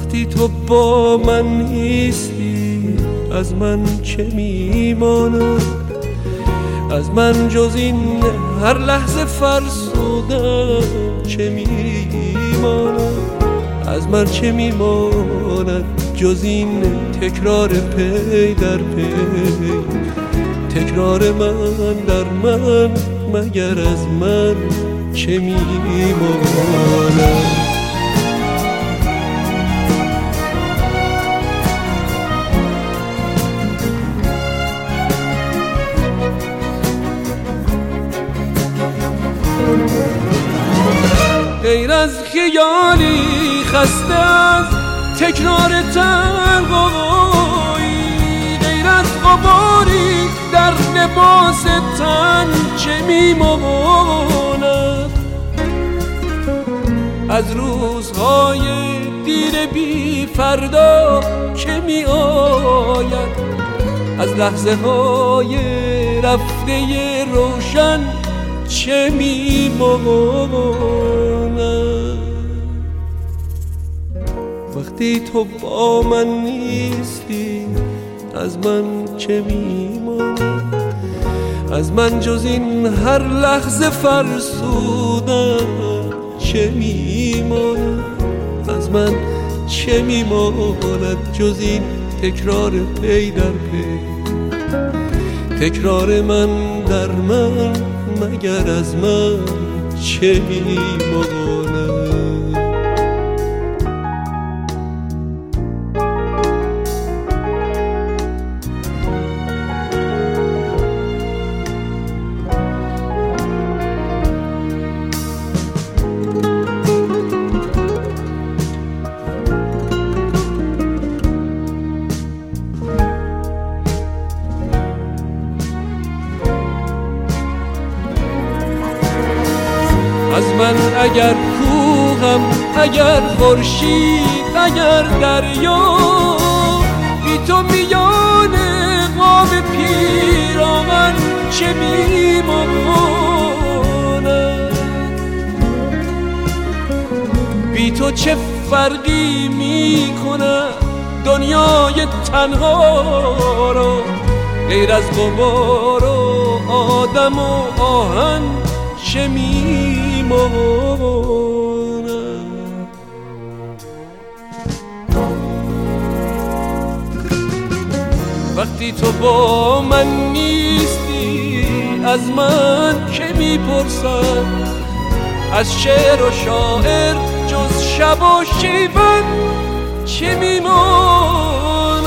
وقتی تو با من نیستی از من چه میماند؟ از من جز این هر لحظه فرسودن چه میماند؟ از من چه میماند جز این تکرار پی در پی؟ تکرار من در من مگر از من چه میماند؟ غیر از خیالی خسته از تکرار تنهایی، غیر از غباری در لباس تن چه میماند؟ از روزهای دیر بی فردا که می آید؟ از لحظه های رفته روشن چه میماند؟ وقتی تو با من نیستی از من چه میماند؟ از من جز این هر لحظه فرسودن چه میماند؟ از من چه میماند جز این تکرار پی در پی؟ تکرار من در من مگر از من چه میماند؟ از من اگر کوهم، اگر خورشید، اگر دریا، بی تو میان قاب پیراهن چه میماند؟ بی تو چه فرقی میکنه دنیای تنها را؟ غیر از غبار و آدم و آهن چه میماند؟ وقتی تو با من نیستی از من که میپرسد؟ از شعر و شاعر جز شب و شیون چه میماند؟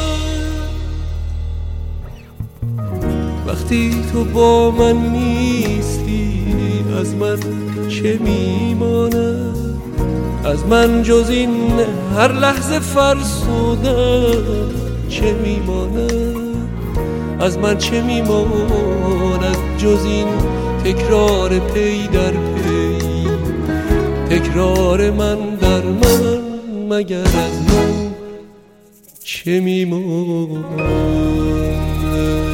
وقتی تو با من نیستی از من چه میماند؟ از من جز این هر لحظه فرسودن چه میماند؟ از من چه میماند جز این تکرار پی در پی؟ تکرار من در من مگر از من چه میماند؟